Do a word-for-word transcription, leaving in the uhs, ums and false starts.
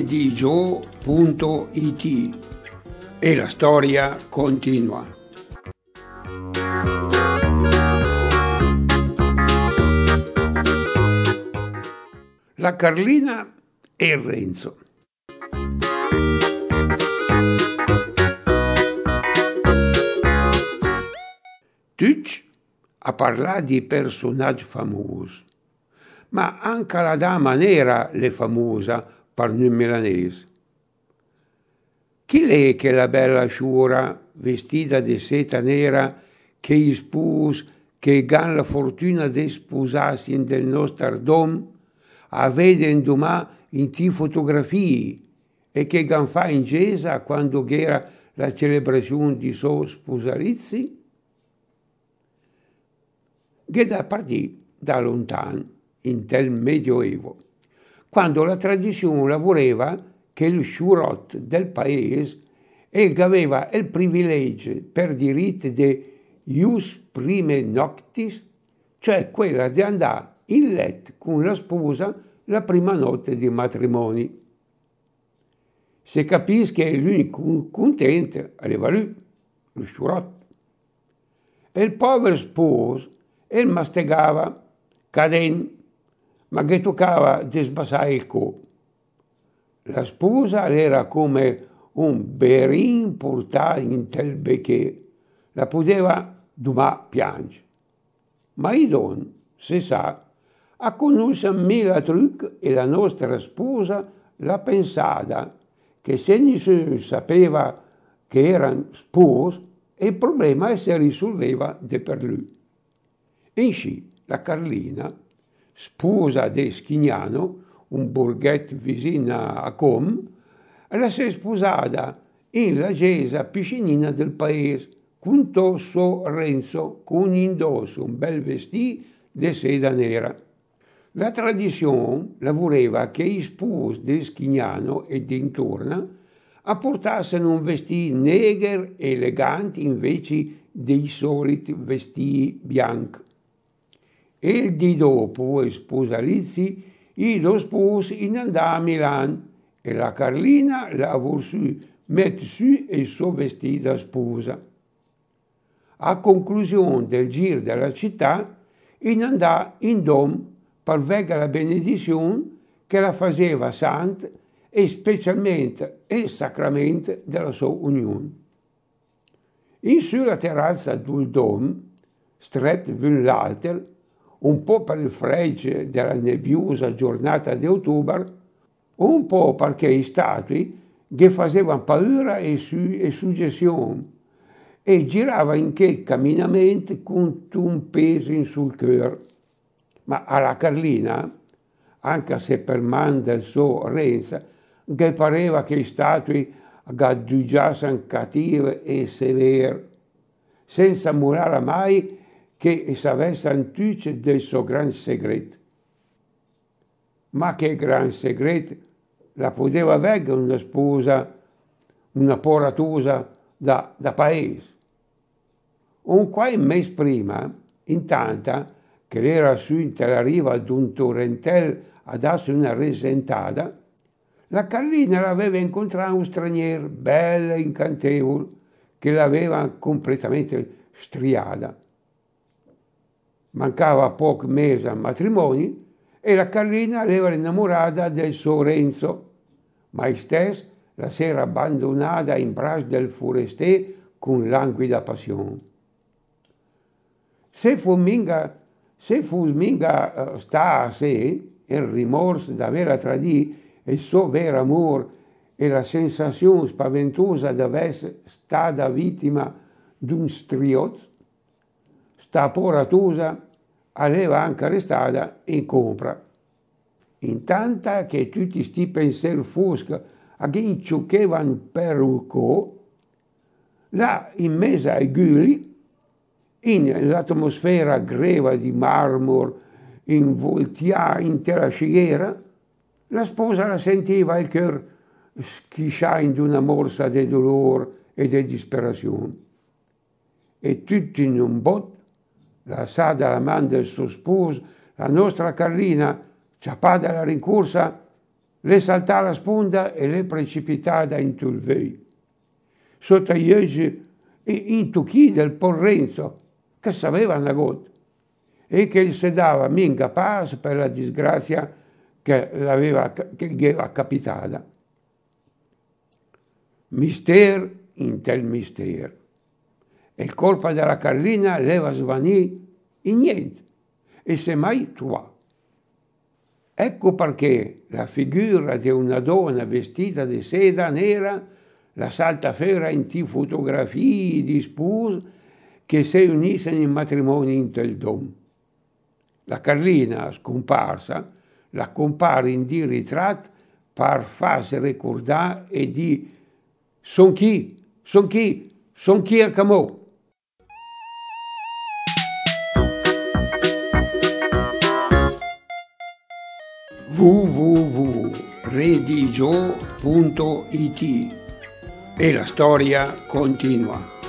di gio punto it e la storia continua. La Carlina e il Renzo. Tutti a parlare di personaggi famosi, ma anche la dama nera è famosa per noi milanesi. Chi è che la bella sciura vestita di seta nera che i sposi che gan la fortuna di sposarsi nel nostro dom a vedere domani in ti fotografie e che gan fa in chiesa quando era la celebrazione di suo sposalizzi? Che da partì da lontano, in tel medioevo, quando la tradizione lavorava che il sciurot del paese e che aveva il privilegio per diritto di ius prime noctis, cioè quella di andare in letto con la sposa la prima notte di matrimonio. Se capisci che l'unico contento aveva lui, lo sciurot. E il povero sposo e mastegava, cadendo, ma che toccava di sbassare il co. La sposa era come un berin portato in tel becché, la poteva domà piangere. Ma i don, se sa, a conoscere mille truc e la nostra sposa l'ha pensata che se nessuno sapeva che era sposo, il problema si risolveva de per lui. In sci, la Carlina, sposa di Schignano, un borghetto vicino a Com, la si è sposata in la chiesa piscinina del paese, con Tosso Renzo, con indosso un bel vestito di seda nera. La tradizione la voleva che i sposi di Schignano e dintorno apportassero un vestito negro e elegante invece dei soliti vestiti bianchi. E il di dopo i sposalizi, i due sposi in andò a Milano e la Carlina la voluto mettere su il suo vestito da sposa. A conclusione del giro della città, in andò in dom per vedere la benedizione che la faceva santa e specialmente il sacramento della sua unione. In sulla terrazza del dom, stretto l'un l'altro, un po' per il freddo della nebbiosa giornata di ottobre, un po' perché i statui che facevano paura e, su- e suggestione e girava in quel camminamento con un peso sul cuore. Ma alla Carlina, anche se per man del suo Renzo, che pareva che i statui gaddugiassero cattive e severe, senza murare mai che sapessero tutti del suo gran segreto. Ma che gran segreto la poteva avere una sposa, una poratosa da, da paese. Un qualche mese prima, intanto che era su la riva di un torrentello a darsi una risentata, la Carlina l'aveva incontrato un straniero bello e incantevole che l'aveva completamente striata. Mancava pochi mesi al matrimonio e la Carlina era innamorata del suo Renzo, ma stesso la si era abbandonata in braccio del forestier con languida passione. Se fu minga, se fu minga uh, sta a sé il rimorso d'aver tradito il suo vero amore e la sensazione spaventosa di essere stata vittima di un striozzo, sta poratosa aveva anche restata in compra. Intanto che tutti sti pensieri foschi a chi inciucchevano per il co, là in mezzo ai gulli, in l'atmosfera greva di marmor involtià intera scighera, la sposa la sentiva il cuore schisciare in una morsa di dolore e di disperazione. E tutti in un botto, la sa dalla mano del suo sposo, la nostra Carlina, ciappata alla rincorsa, le saltà la sponda e le precipitata in il vei. Sotto gli occhi intuchì del Porrenzo, che sapeva una gota, e che gli si dava minga pace per la disgrazia che, l'aveva, che gli era capitata. Mister in tel mister. E il corpo della Carlina leva svanì in niente e se mai trovò. Ecco perché la figura di una donna vestita di seda nera la salta fera in ti fotografie di sposi che si uniscono in matrimonio in tel dom. La Carlina scomparsa la compare in di ritratti per farsi ricordare e di son chi, son chi, son chi a camò. w w w punto redigio punto it e la storia continua.